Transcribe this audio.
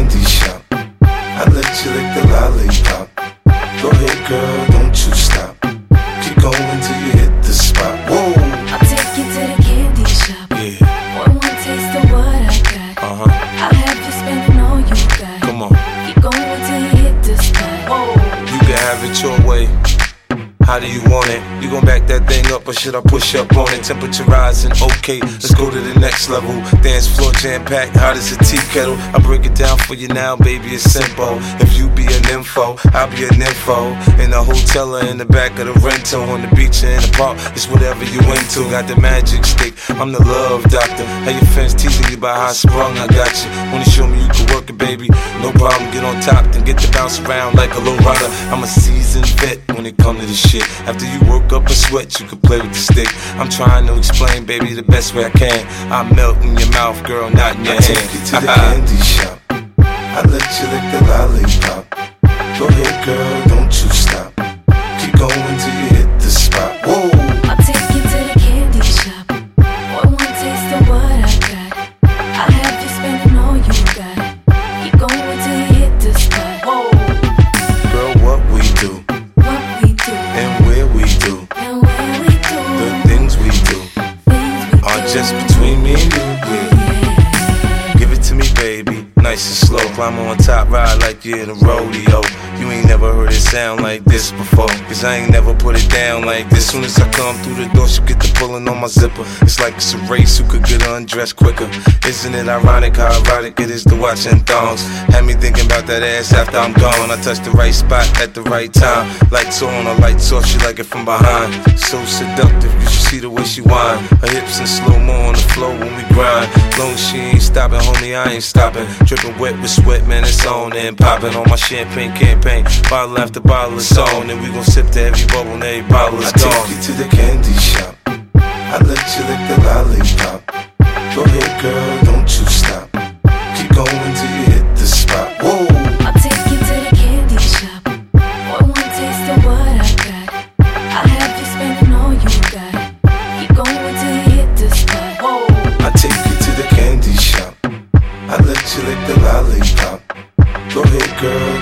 candy shop. I let you lick the lollipop. Go ahead, girl, don't you stop. Keep going till you hit the spot. Whoa. I'll take you to the candy shop. Yeah. One taste of what I got. I'll have you spending all you got. Come on. Keep going till you hit the spot. Whoa. You can have it your way. How do you want it? You gon' back that thing up or should I push up on it? Temperature rising, okay, let's go to the next level. Dance floor jam-packed, hot as a tea kettle. I break it down for you now, baby, it's simple. If you be an info, I'll be an info. In the hotel or in the back of the rental, on the beach or in the park, it's whatever you into. Got the magic stick, I'm the love doctor. How your fans teasing you about how I sprung, I got you. Wanna show me you can work it, baby? No problem, get on top, then get to bounce around like a low rider. I'm a seasoned vet when it come to this shit. After you work up a sweat, you can play with the stick. I'm trying to explain, baby, the best way I can. I melt in your mouth, girl, not in your hand. I take you to the candy shop. I let you lick the lollipop. Go ahead, girl, don't you stop. Keep going till you hit the spot. Whoa. I'll take you to the candy shop. One taste of what I got. I'll have you spending all you got. Keep going till you hit the spot. Whoa. Girl, what we do, and where we do, the things we do are just between me and you. Yeah. Give it to me, baby, nice and slow. Climb on top, ride like you're in a rodeo. You ain't never heard it sound like this before, cause I ain't never put it down like this. Soon as I come through the door, she get the pulling on my zipper. It's like it's a race, who could get undressed quicker. Isn't it ironic how erotic it is to watching thongs? Had me thinking about that ass after I'm gone. I touched the right spot at the right time. Lights on or lights off, she like it from behind. So seductive, you should see the way she whine. Her hips in slow-mo on the floor when we grind. Long as she ain't stopping, homie, I ain't stopping. Dripping wet with sweat, man, it's on and popping on my champagne campaign. Bottle after bottle is on, and we gon' sip to every bubble and every bottle is gone. I take you to the candy shop. I let you lick the lollipop. Go ahead, girl, don't you stop. Keep going till you hit the spot. Whoa. I'll take you to the candy shop. One taste of what I got. I'll have you spending all you got. Keep going till you hit the spot. Whoa. I take you to the candy shop. I let you lick the lollipop. Go ahead, girl,